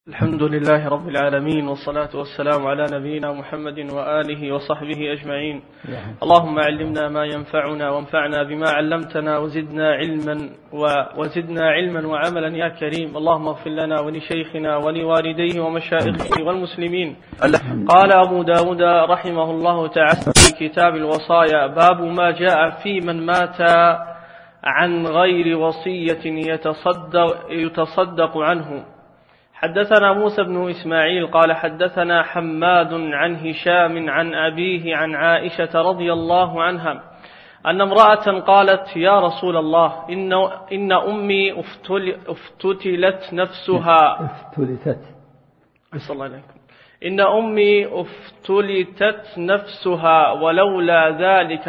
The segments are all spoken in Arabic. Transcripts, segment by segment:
الحمد لله رب العالمين، والصلاة والسلام على نبينا محمد وآله وصحبه أجمعين. اللهم علمنا ما ينفعنا وانفعنا بما علمتنا وزدنا علما وعملا يا كريم. اللهم اغفر لنا ولشيخنا ولوالديه ومشايخه والمسلمين. قال أبو داود رحمه الله تعالى في كتاب الوصايا: باب ما جاء في من مات عن غير وصية يتصدق عنه. حدثنا موسى بن إسماعيل قال حدثنا حماد عن هشام عن أبيه عن عائشة رضي الله عنها أن امرأة قالت: يا رسول الله، إن أمي افتتلت نفسها. إن أمي افتلتت نفسها ولولا ذلك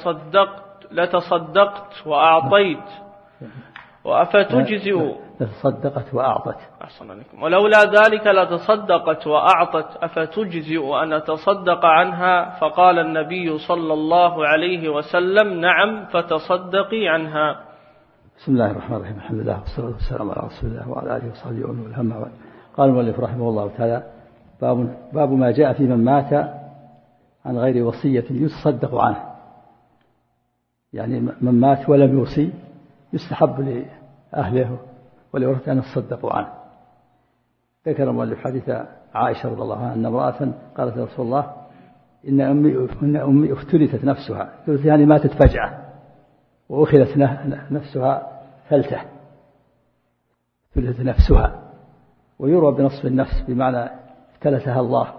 لتصدقت وأعطيت وأفتجزئ. تصدقت وأعطت. ولولا ذلك لتصدقت وأعطت أفتجزئ أن أتصدق عنها؟ فقال النبي صلى الله عليه وسلم: نعم، فتصدقي عنها. بسم الله الرحمن الرحيم. الحمد لله والصلاة والسلام على رسول الله وعلى آله وصحبه ومن والاه. قال المؤلف رحمه الله تعالى: باب ما جاء في من مات عن غير وصية يتصدق عنه. يعني من مات ولم يوصي يستحب لأهله ولورثته أن يتصدقوا عنه. ذكر المؤلف حديث عائشة رضي الله عنها أن امرأة قالت: يا رسول الله، إن أمي افتلتت نفسها. يعني ماتت فجأة وأخذت نفسها فلتة، افتلتت نفسها. ويروى بنصف النفس بمعنى افتلتها الله،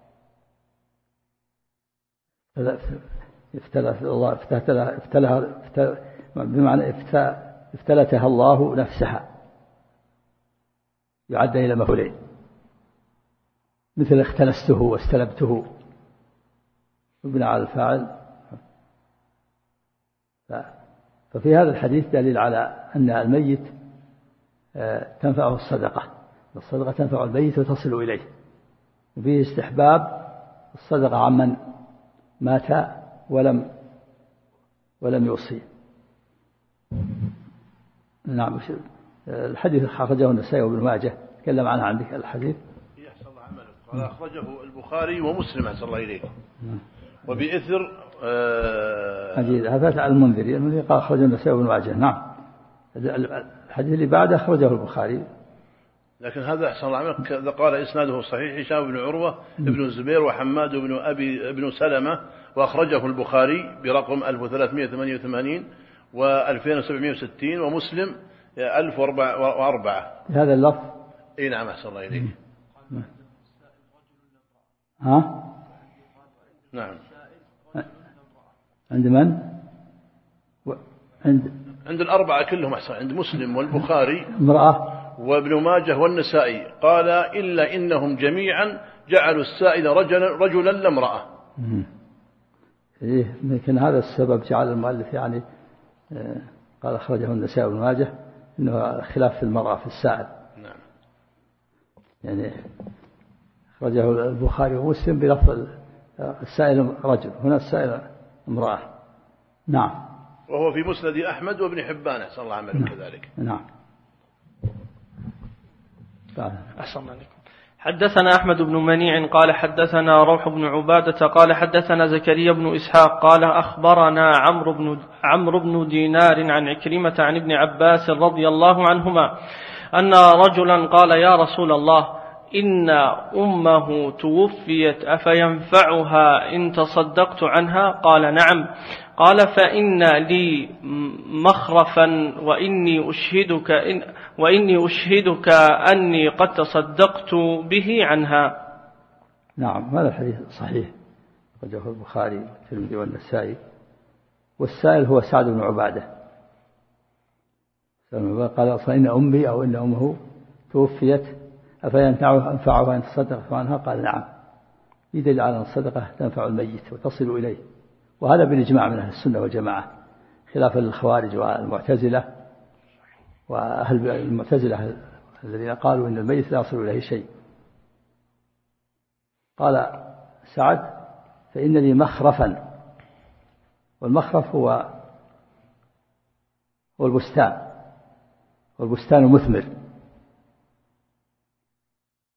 بمعنى افتلتها الله نفسها، يعد إلى مفعولين، مثل اختلسته واستلبته يبنى على الفاعل. ففي هذا الحديث دليل على أن الميت تنفعه الصدقة تنفع الميت وتصل إليه، وفيه استحباب الصدقة عمن مات ولم يوصي. نعم. الحديث أخرجه النسائي وابن ماجه، تكلم عنها عندك الحديث. يحسن الله عملك. قال أخرجه البخاري ومسلم أحسن الله إليك. وبإثر حديث هذا المنذري قال أخرجه النسائي وابن ماجه. نعم. الحديث اللي بعده أخرجه البخاري، لكن هذا أحسن الله عملك قال إسناده صحيح. هشام بن عروة ابن الزبير وحماد بن سلمة، وأخرجه البخاري برقم 1388 و2760 ومسلم 1004. هذا اللفظ. اي نعم احسن الله اليك. ها؟ نعم. عند من؟ عند الأربعة كلهم أحسن، عند مسلم والبخاري امرأة وابن ماجه والنسائي. قال: إلا إنهم جميعا جعلوا السائل رجلا لا امرأة. إيه، لكن هذا السبب جعل المؤلف يعني قال أخرجه النسائي وابن ماجه إنه خلاف في المرأة في السائل. نعم. يعني أخرجه البخاري ومسلم بلفظ السائل رجل، هنا السائل امرأة. نعم. وهو في مسند أحمد وابن حبان أحسن الله عمله كذلك. نعم. أحسن الله عليكم. حدثنا أحمد بن منيع قال حدثنا روح بن عبادة قال حدثنا زكريا بن إسحاق قال أخبرنا عمرو بن دينار عن عكرمة عن ابن عباس رضي الله عنهما أن رجلا قال: يا رسول الله، إن أمه توفيت أفينفعها إن تصدقت عنها؟ قال: نعم. قال: فإن لي مخرفا وإني أشهدك أني قد تصدقت به عنها. نعم. هذا الحديث صحيح، أخرجه البخاري والترمذي والنسائي. والسائل هو سعد بن عبادة. قال: فإن أمي أو إن أمه توفيت أفينفعها إن تصدقت عنها؟ قال: نعم. يدل على أن الصدقة تنفع الميت وتصل إليه، وهذا بالإجماع من أهل السنة والجماعة، خلافا للخوارج والمعتزلة وأهل المعتزلة الذين قالوا إن الميت لا يصل إليه شيء. قال سعد: فإن لي مخرفا، والمخرف هو البستان، والبستان مثمر.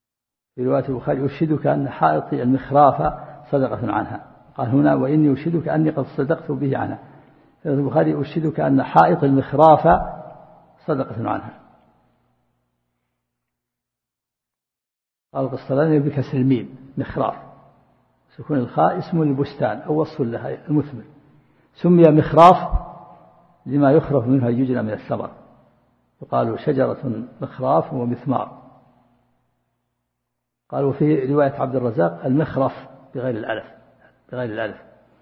في رواية البخاري أشهدك أن حائطي المخراف صدقة عنها. قال هنا وإني أشهدك أني قد صدقت به عنها. في رواية البخاري أشهدك أن حائط المخراف صدقة عنها. قال القسطلاني بكسر الميم مخراف، سكون الخاء اسم البستان أو وصف لها المثمر. سمي مخراف لما يخرف منها يجنى من الثمر، يقال شجرة مخراف ومثمار. قالوا في رواية عبد الرزاق المخرف بغير الألف.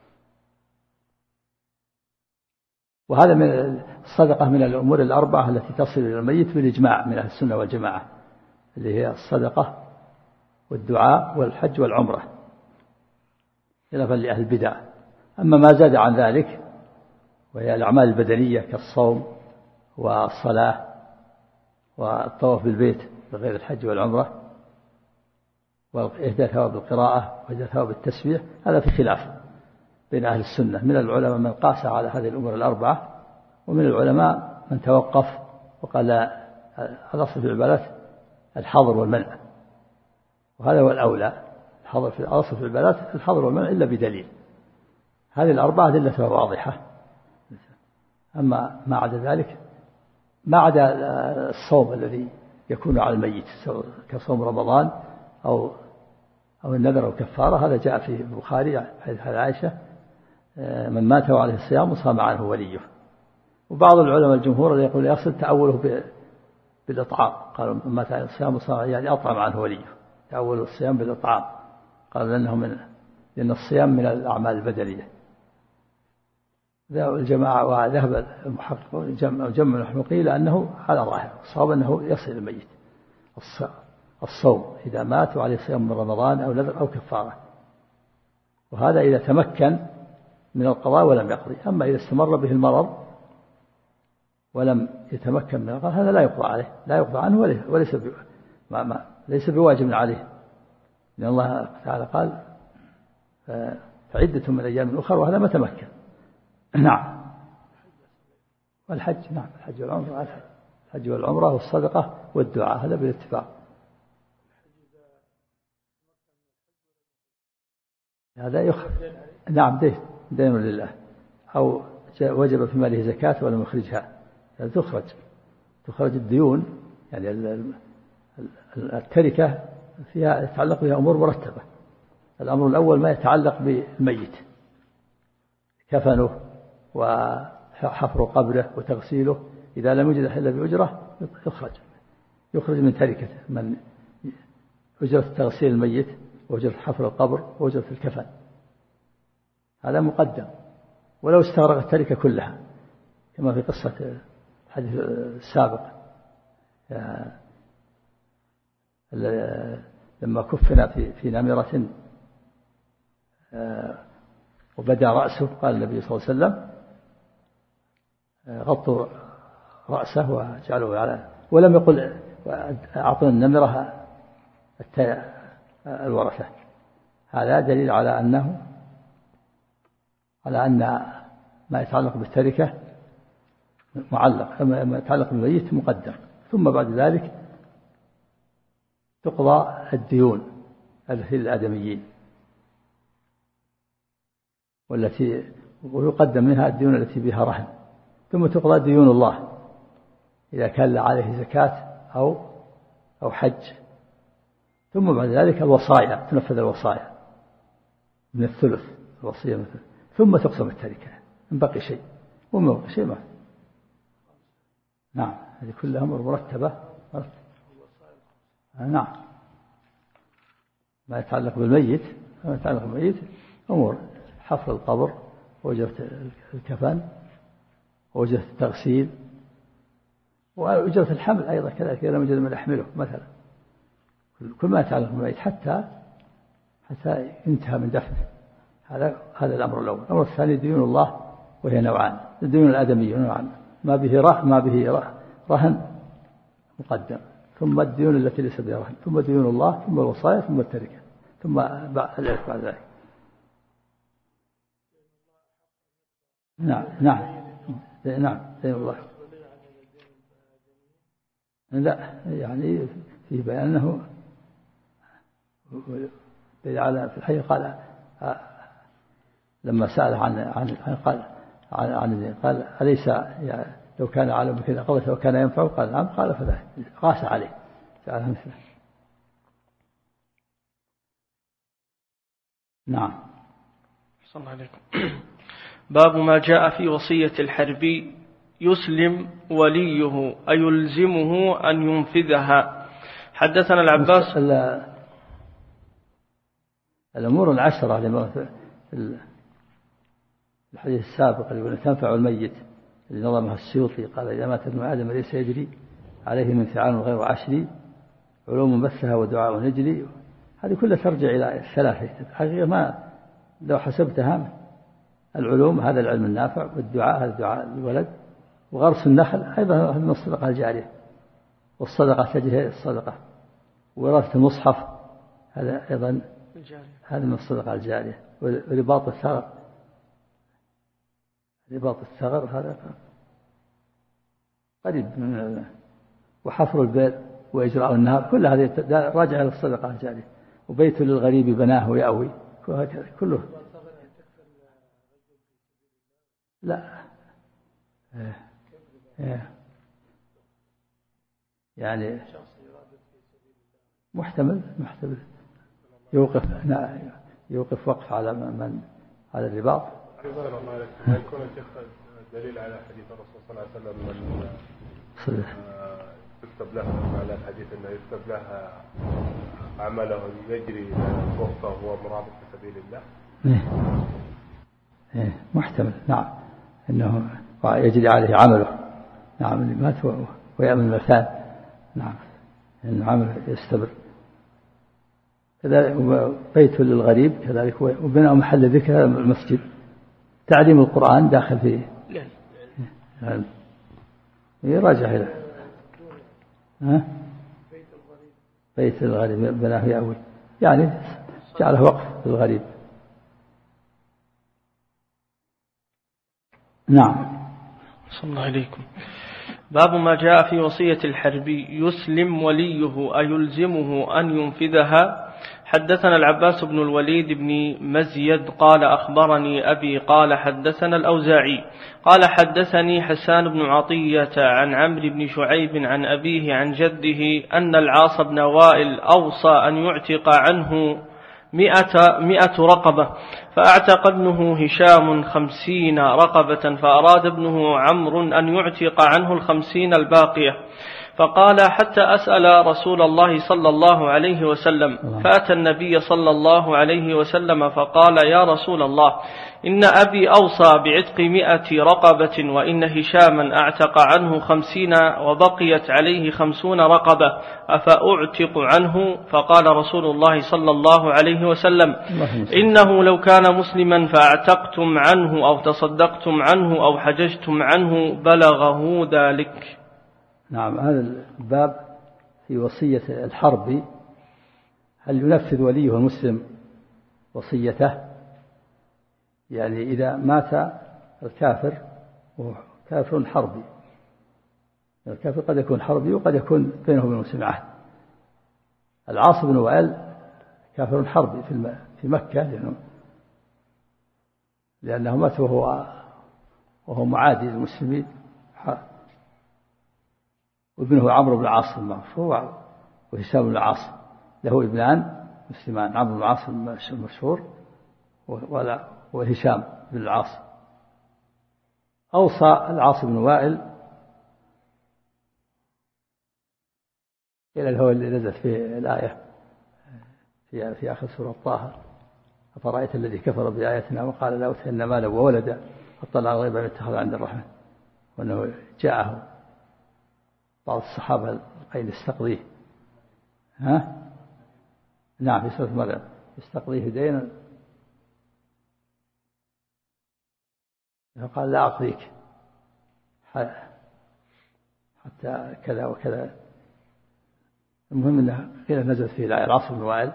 وهذا من الصدقة من الأمور الأربعة التي تصل إلى الميت بالإجماع من أهل السنة والجماعة، اللي هي الصدقة والدعاء والحج والعمرة، خلافا لأهل البدع. أما ما زاد عن ذلك وهي الأعمال البدنية كالصوم والصلاة والطواف بالبيت بغير الحج والعمرة وإهداء ثواب القراءة وإهداء ثواب التسبيح، هذا في خلاف بين أهل السنة. من العلماء من قاس على هذه الأمور الأربعة، ومن العلماء من توقف وقال الأصل في العبادات الحظر والمنع، وهذا هو الأولى. الأصل في العبادات الحظر والمنع إلا بدليل. هذه الأربعة أدلتها واضحة. أما ما عدا ذلك، ما عدا الصوم الذي يكون على الميت كصوم رمضان أو النذر أو كفارة، هذا جاء في البخاري حديث عائشة من مات وعليه الصيام صام عنه وليه. وبعض العلماء الجمهور يقول يصل تأوله بالإطعام، قالوا من مات عليه الصيام صام يعني أطعم عنه وليه، تأول الصيام بالإطعام، قال لأن الصيام من الأعمال البدنية. الجماعة وذهب المحققون جمع المحققين إلى أنه على ظاهر الصواب أنه يصل الميت الصوم إذا مات وعليه صيام من رمضان أو نذر أو كفارة، وهذا إذا تمكن من القضاء ولم يقضي. أما إذا استمر به المرض ولم يتمكن من القضاء هذا لا يقضى عليه، لا يقضى عنه وليس ليس بواجب عليه، لأن الله تعالى قال فعدة من أيام أخرى، وهذا ما تمكن. نعم. والحج، نعم، الحج والعمرة والصدقة والدعاء، هذا بالاتفاق. هذا يخرج، نعم، دين لله، أو وجب في ماله زكاة ولم يخرجها، تخرج الديون. يعني التركة فيها يتعلق بها أمور مرتبة. الأمر الأول ما يتعلق بالميت، كفنه وحفر قبره وتغسيله، إذا لم يجد إلا بأجرة يخرج من تركته، من أجرة تغسيل الميت وأجرة حفر القبر وأجرة الكفن، هذا مقدم. ولو استغرق التركة كلها كما في قصة الحديث السابق لما كفنا في نمرة وبدأ رأسه، قال النبي صلى الله عليه وسلم غطوا رأسه وجعلوه على، ولم يقل أعطوا النمرة الورثة. هذا دليل على أن ما يتعلق بالتركة معلق، ما يتعلق بالميت مقدم، ثم بعد ذلك تقضى الديون التي للآدميين، ويقدم منها الديون التي بها رهن، ثم تقضى ديون الله إذا كان عليه زكاة أو حج، ثم بعد ذلك الوصايا، تنفذ الوصايا من الثلث، الوصية مثل، ثم تقسم التركة إن بقي شيء، وما بقي شيء ما. نعم، هذه كلها أمور مرتبة. نعم، ما يتعلق بالميت أمور حفر القبر وأجرة الكفن وأجرة التغسيل وأجرة الحمل أيضا كذلك، إذا لم يجد من يحمله مثلا، كل ما يتعلق بالميت حتى ينتهى من دفنه. هذا الأمر الأول. الأمر الثاني ديون الله، وهي نوعان: الديون الآدمية نوعان، ما به رهن مقدم، ثم الديون التي ليس بها رهن، ثم ديون الله، ثم الوصايا، ثم التركة، ثم الإرث بعد ذلك. نعم دين الله. لا، يعني في بيان أنه في الحي قال لما سأل قال أليس لو كان عالم بكذا قضيت وكان ينفع؟ قال نعم. قال فلا، قاس عليه سألها مثله. نعم. صلى الله عليكم. باب ما جاء في وصية الحربي يسلم وليه أيلزمه أن ينفذها. حدثنا العباس. الأمور العشرة في الحديث السابق اللي يقول تنفع الميت اللي نظمها السيوطي، قال إذا مات ابن آدم ليس يجري عليه من فعال غير عشري علوم بثها ودعاء نجلي. هذه كلها ترجع إلى الثلاثة حقيقة. ما لو حسبتها العلوم هذا العلم النافع، والدعاء هذا دعاء الولد، وغرس النخل أيضا هذا من الصدقة الجارية، والصدقة تجري الصدقة، ووراثة المصحف هذا أيضا هذا من الصدقة الجارية، ورباط الثغر هذا قريب من، وحفر البئر وإجراء النهر كل هذه راجع إلى الصدقة الجارية. وبيت للغريب بناه ويأوي كله. لا يعني محتمل يوقف وقف على من على الرباط. هل يكون الشيخ دليل على حديث الرسول صلى الله عليه وسلم من يكتب له على الحديث انه يكتب له عمله يجري وقفه وهو مرابط في سبيل الله؟ محتمل نعم انه يجري عليه عمله. نعم اللي مات ويأمن المثال. نعم انه عمله يستمر. كذلك بيت للغريب كذلك، وبناء محل ذكر المسجد. تعليم القرآن داخل فيه يراجع إلى بيت الغريب بناه يأوي، يعني جعله وقف للغريب. نعم. صلى الله عليكم. باب ما جاء في وصية الحربي يسلم وليه أيلزمه أن ينفذها. حدثنا العباس بن الوليد بن مزيد قال أخبرني أبي قال حدثنا الأوزاعي قال حدثني حسان بن عطية عن عمرو بن شعيب عن أبيه عن جده أن العاص بن وائل أوصى أن يعتق عنه 100 رقبة، فأعتق ابنه هشام 50 رقبة، فأراد ابنه عمرو أن يعتق عنه 50 الباقية، فقال حتى أسأل رسول الله صلى الله عليه وسلم، فأتى النبي صلى الله عليه وسلم فقال يا رسول الله إن أبي أوصى بعتق 100 رقبة، وإن هشاما أعتق عنه 50 وبقيت عليه 50 رقبة، أفأعتق عنه؟ فقال رسول الله صلى الله عليه وسلم إنه لو كان مسلما فأعتقتم عنه أو تصدقتم عنه أو حججتم عنه بلغه ذلك. نعم. هذا الباب في وصية الحرب، هل ينفذ وليه المسلم وصيته؟ يعني إذا مات الكافر وهو كافر حربي، الكافر قد يكون حربي وقد يكون بينه وبين المسلم عهد. العاص بن وائل كافر حربي في مكة، لأنه مات وهو معادي للمسلمين، وابنه عمرو بن العاص المشهور وهشام بن العاص، له ابنان مسلمان، عمرو بن العاص المشهور وهشام بن العاص. أوصى العاص بن وائل إلى هو اللي نزلت في الآية في آخر سورة طه: أفرأيت الذي كفر بآياتنا وقال لا أوتين مالا وولدا أطلع الغيب أم اتخذ عند الرحمن، وأنه جاءه بعض الصحابة قيل استقضيه. نعم في سورة مريم: استقضيه دينا، فقال لا أقضيك حتى كذا وكذا. المهم أنها قيل نزلت فيه الآية. العاص بن وائل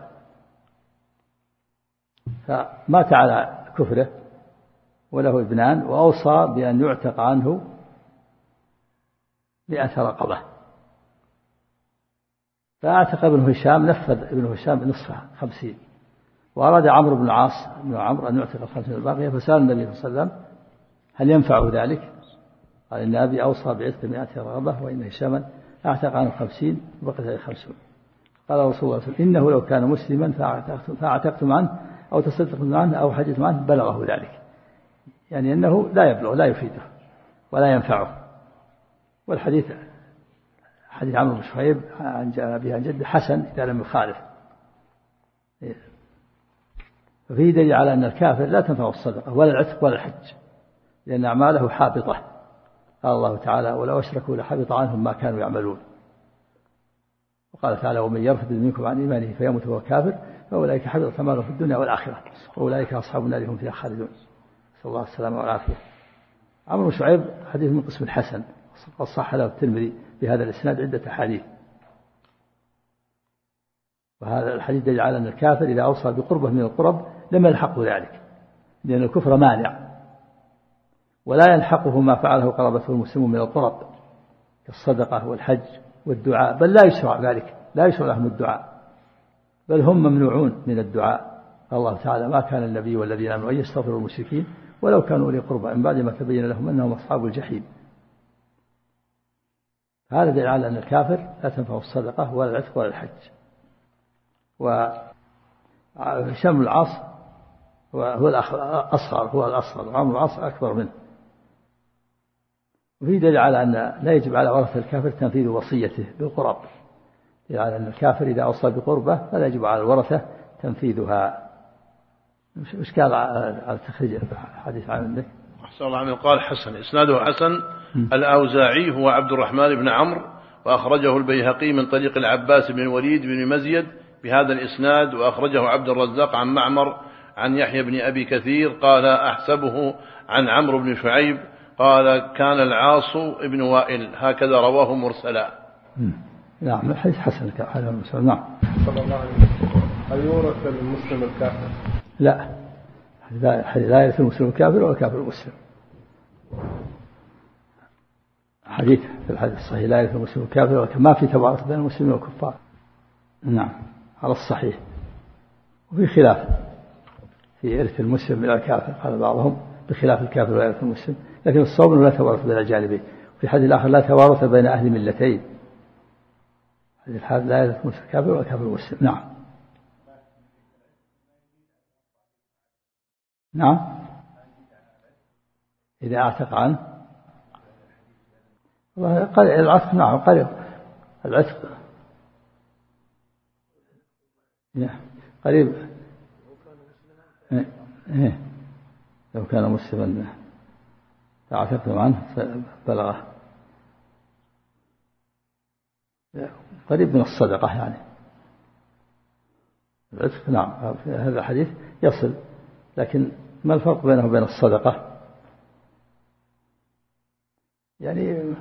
فمات على كفره وله ابنان، وأوصى بأن يعتق عنه 100 رقبة، فأعتق ابن هشام، نفذ ابن هشام نصفها 50. وأراد عمرو بن العاص بن عمرو أن يعتق 50 الباقية، فسأل النبي صلى الله عليه وسلم هل ينفعه ذلك؟ قال إن أبي أوصى بعتق 100 رغبة، وإن هشاما أعتق عنه 50 وبقيت عليه 50. قال رسول الله صلى الله عليه وسلم إنه لو كان مسلما فأعتقتم عنه أو تصدقتم عنه أو حجتم عنه بلغه ذلك، يعني أنه لا يبلغ، لا يفيده ولا ينفعه. والحديث حديث عمرو بن شعيب عن أبيه عن جده حسن إذا لم يخالف. ففيه دليل على أن الكافر لا تنفعه الصدقة ولا العتق ولا الحج، لأن أعماله حابطة. قال الله تعالى ولو أشركوا لحبط عنهم ما كانوا يعملون. وقال تعالى ومن يرتد منكم عن إيمانه فيموت وهو كافر فأولئك حبطت أعمالهم في الدنيا والآخرة وأولئك أصحاب النار هم فيها خالدون. نسأل الله السلامة والعافية. عمرو بن شعيب حديث من قسم الحسن، قد صح له الترمذي بهذا الإسناد عدة أحاديث. وهذا الحديث دليل على أن الكافر إذا أوصى بقربة من القرب لم يلحقه ذلك، لأن الكفر مانع، ولا يلحقه ما فعله قرابته المسلمون من القرب كالصدقة والحج والدعاء، بل لا يشرع ذلك، لا يشرع لهم الدعاء، بل هم ممنوعون من الدعاء. الله تعالى ما كان النبي والذين آمنوا أن يستغفروا المشركين ولو كانوا أولي قربى من بعد ما تبين لهم أنهم أصحاب الجحيم. هذا دليل على أن الكافر لا تنفعه الصدقة ولا العتق ولا الحج. وهشام العاص هو الأصغر وعمرو العاص أكبر منه. وفي دليل على أن لا يجب على ورثة الكافر تنفيذ وصيته بالقرب، دليل على أن الكافر إذا أوصى بقربة فلا يجب على الورثة تنفيذها. مش قال على تخريج الحديث عن أحسن الله عنه. قال حسن إسناده حسن. الأوزاعي هو عبد الرحمن بن عمرو، وأخرجه البيهقي من طريق العباس بن الوليد بن مزيد بهذا الإسناد، وأخرجه عبد الرزاق عن معمر عن يحيى بن أبي كثير قال أحسبه عن عمرو بن شعيب قال كان العاص ابن وائل، هكذا رواه مرسلا. نعم الحديث حسن هذا المسلم. نعم. صلى الله عليه وسلم. هل يورث المسلم الكافر؟ لا يرث المسلم الكافر ولا الكافر المسلم. حديث في الحديث الصحيح لا يرث المسلم الكافر، وما في توارث بين المسلمين والكفار. نعم على الصحيح. وفي خلاف في إرث المسلم إلى الكافر، قال بعضهم بخلاف الكافر لا يرث المسلم، لكن الصواب لا توارث بين الجانبين. في حديث الآخر لا توارث بين أهل ملتين، حديث لا يرث المسلم الكافر ولا الكافر المسلم. نعم إذا أعتق عنه العتق. نعم قريب العتق قريب. لو كان مسلما فاعتقتم عنه بلغه، قريب من الصدقة يعني العتق. نعم هذا الحديث يصل، لكن ما الفرق بينه وبين الصدقة؟ يعني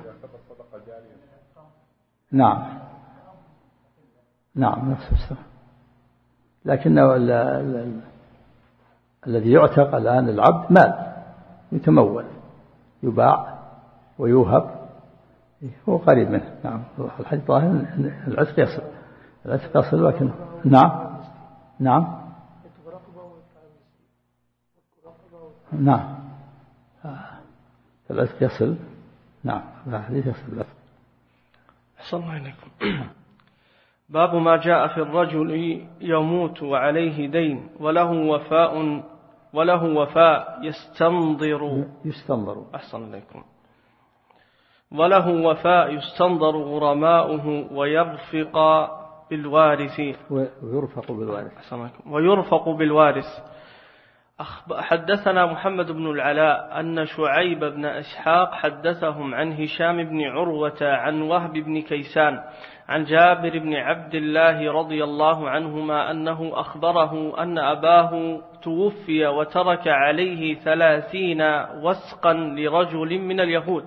نعم نفس الصدقة، لكنه الذي يعتق الآن العبد مال يتمول يباع ويوهب، هو قريب منه. نعم الحديث ظاهر العتق يصل لكن نعم العتق يصل. نعم الحديث يصل. أحسن الله إليكم. باب ما جاء في الرجل يموت وعليه دين وله وفاء يستنظر. أحسن إليكم. وله وفاء يستنظر غرماؤه ويرفق بالوارث. حدثنا محمد بن العلاء أن شعيب بن إسحاق حدثهم عن هشام بن عروة عن وهب بن كيسان عن جابر بن عبد الله رضي الله عنهما أنه أخبره أن أباه توفي وترك عليه 30 وسقا لرجل من اليهود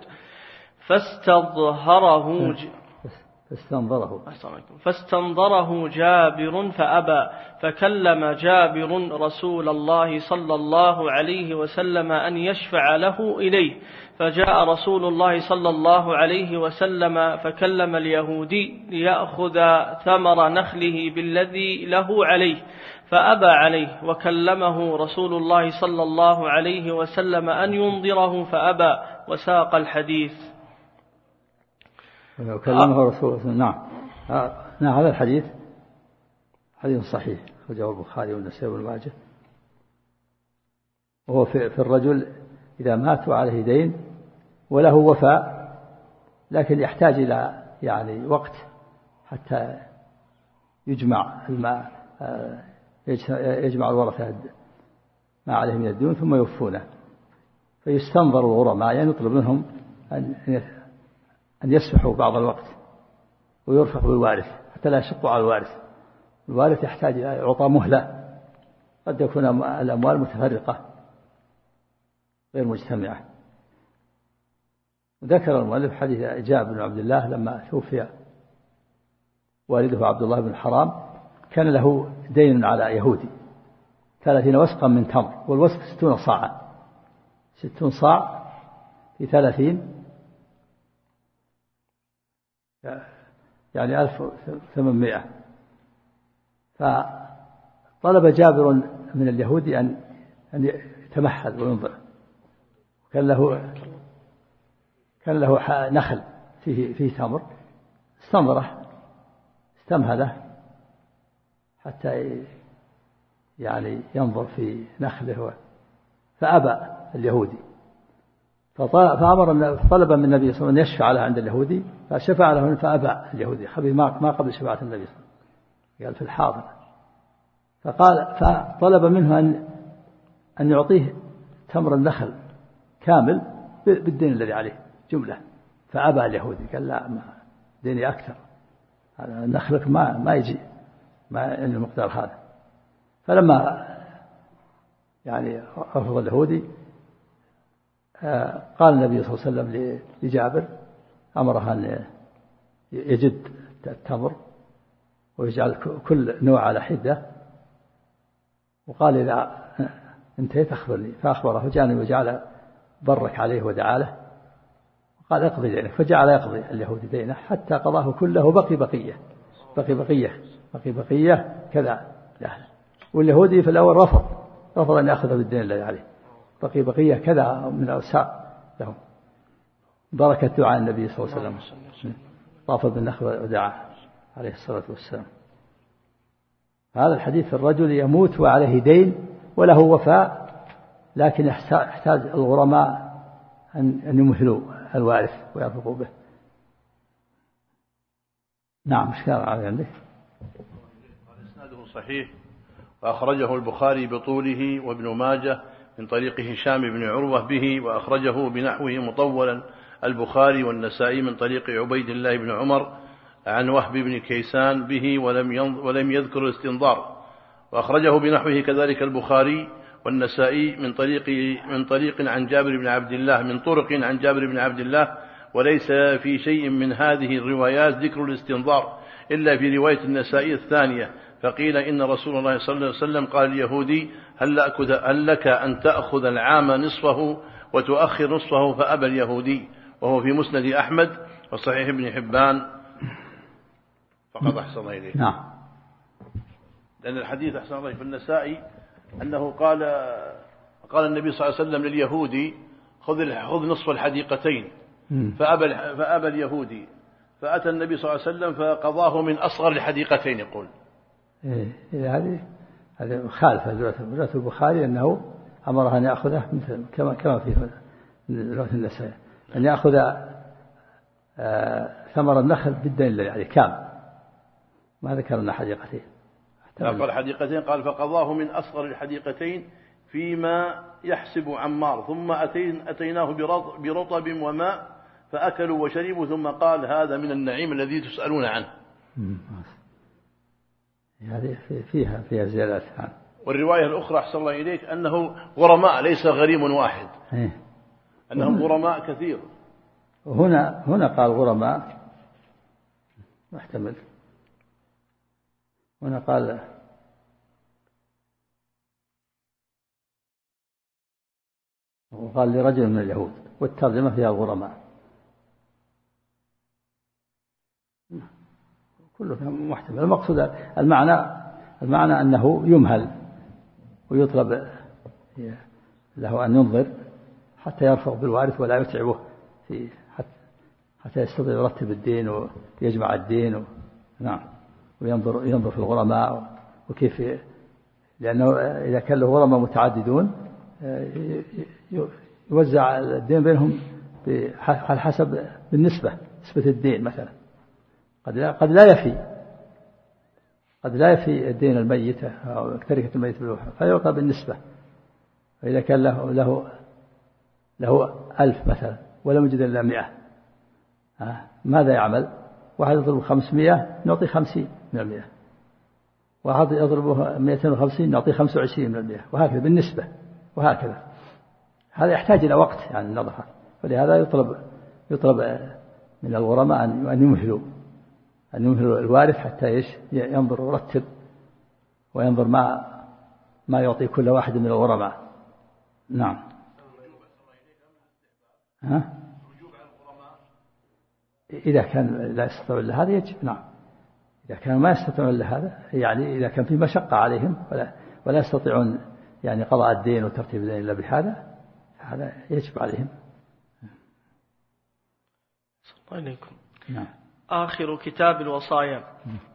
فاستنظره جابر فأبى، فكلم جابر رسول الله صلى الله عليه وسلم أن يشفع له إليه، فجاء رسول الله صلى الله عليه وسلم فكلم اليهودي ليأخذ ثمر نخله بالذي له عليه، فأبى عليه، وكلمه رسول الله صلى الله عليه وسلم أن ينظره فأبى، وساق الحديث. وكلمه رسول الله. نعم هذا الحديث حديث صحيح، أخرجه البخاري والنسائي وابن ماجه. وهو في الرجل إذا مات وعليه دين وله وفاء، لكن يحتاج إلى يعني وقت حتى يجمع الورثة ما عليه من الديون ثم يوفونه، فيستنظر الغرماء، يعني يطلب منهم أن يسمحوا بعض الوقت ويرفق بالوارث حتى لا يشق على الوارث يحتاج إلى يعطى مهلة، قد يكون الأموال متفرقة غير مجتمعة. ذكر المؤلف حديث جابر بن عبد الله لما توفي والده عبد الله بن حرام، كان له دين على يهودي 30 وسقا من تمر، والوسق 60 صاعا، 60 صاع في 30 يعني 1800. فطلب جابر من اليهودي أن يتمهل وينظر. كان له نخل فيه تمر، استنظره استمهله حتى يعني ينظر في نخله، فأبى اليهودي، طلب من النبي صلى الله عليه وسلم أن يشفع له عند اليهودي، فشفع له فأبى اليهودي ما قبل شفاعة النبي صلى الله عليه وسلم، قال في الحاضر. فطلب منه أن يعطيه تمر النخل كامل بالدين الذي عليه جملة، فأبى اليهودي، قال لا، ما ديني أكثر، نخلك ما يجي ما المقدار هذا. فلما يعني رفض اليهودي قال النبي صلى الله عليه وسلم لجابر، أمره أن يجد التمر ويجعل كل نوع على حدة، وقال إذا انتهيت أخبرني، فأخبره، جاني وجعل برك عليه ودعا له وقال اقضي دينك، فجعل يقضي اليهودي دينه حتى قضاه كله، بقي بقية كذا يعني. واليهودي في الأول رفض أن يأخذ بالدين الذي عليه، بقية كذا من الأوساق لهم، بركة دعاء النبي صلى الله عليه وسلم، طاف بالنخل ودعا عليه الصلاة والسلام. هذا الحديث في الرجل يموت وعليه دين وله وفاء، لكن يحتاج الغرماء أن يمهلوا الوارث ويرفقوا به. نعم، مش كان عندك؟ إسناده صحيح، وأخرجه البخاري بطوله وابن ماجه من طريق هشام بن عروة به، وأخرجه بنحوه مطولا البخاري والنسائي من طريق عبيد الله بن عمر عن وهب بن كيسان به ولم يذكر الاستنظار. وأخرجه بنحوه كذلك البخاري والنسائي من طريق عن جابر بن عبد الله، من طرق عن جابر بن عبد الله، وليس في شيء من هذه الروايات ذكر الاستنظار إلا في رواية النسائي الثانية، فقيل إن رسول الله صلى الله عليه وسلم قال اليهودي هل لك أن تأخذ العام نصفه وتؤخر نصفه، فأبى اليهودي، وهو في مسند أحمد وصحيح ابن حبان، فقد أحسن الله إليه. نعم. لأن الحديث أحسن الله في النسائي أنه قال النبي صلى الله عليه وسلم لليهودي خذ نصف الحديقتين، فأبى اليهودي، فأتى النبي صلى الله عليه وسلم فقضاه من أصغر الحديقتين يقول. هذه مخالفة رواية البخاري، أنه أمره أن يأخذه كما في رواية النسائي، أن يأخذ ثمر النخل بالدين الذي عليه كامل، ما ذكرنا حديقتين. قال حديقتين، قال فقضاه من أصغر الحديقتين فيما يحسب عمار، ثم أتيناه برطب وماء فأكلوا وشربوا، ثم قال هذا من النعيم الذي تسألون عنه. هذه فيها زيادات. والرواية الأخرى أحسن الله إليك أنه غرماء ليس غريم واحد، أنهم غرماء كثير. هنا قال غرماء محتمل، هنا قال وقال لرجل من اليهود، والترجمة فيها الغرماء، كله محتمل. المقصود المعنى أنه يمهل ويطلب له أن ينظر حتى يرفق بالوارث ولا يتعبه حتى يستطيع يرتب الدين ويجمع الدين نعم، وينظر في الغرماء وكيف، لأنه إذا كان له غرماء متعددون يوزع الدين بينهم على حسب بالنسبة، نسبة الدين مثلا قد لا يفي الدين الميت أو تركة الميت بالوحدة فيعطى بالنسبة. فإذا كان له 1000 مثلا ولم يجد إلا 100 ماذا يعمل؟ واحد يضرب 500 نعطي 50 من 100، واحد يضربه 250 نعطي 25 من 100، وهكذا بالنسبة وهكذا. هذا يحتاج إلى وقت يعني النظر، فلهذا يطلب من الغرماء أن يمهلوا الوارث حتى ينظر ويرتب وينظر ما يعطي كل واحد من الغرماء. نعم. إذا كان لا يستطيع إلا هذا يجب. نعم. إذا كانوا ما يستطيعون إلا هذا، يعني إذا كان في مشقة عليهم ولا يستطيعون يعني قضاء الدين وترتيب الدين إلا بهذا، هذا يجب عليهم. صلى الله عليكم. نعم. آخر كتاب الوصايا.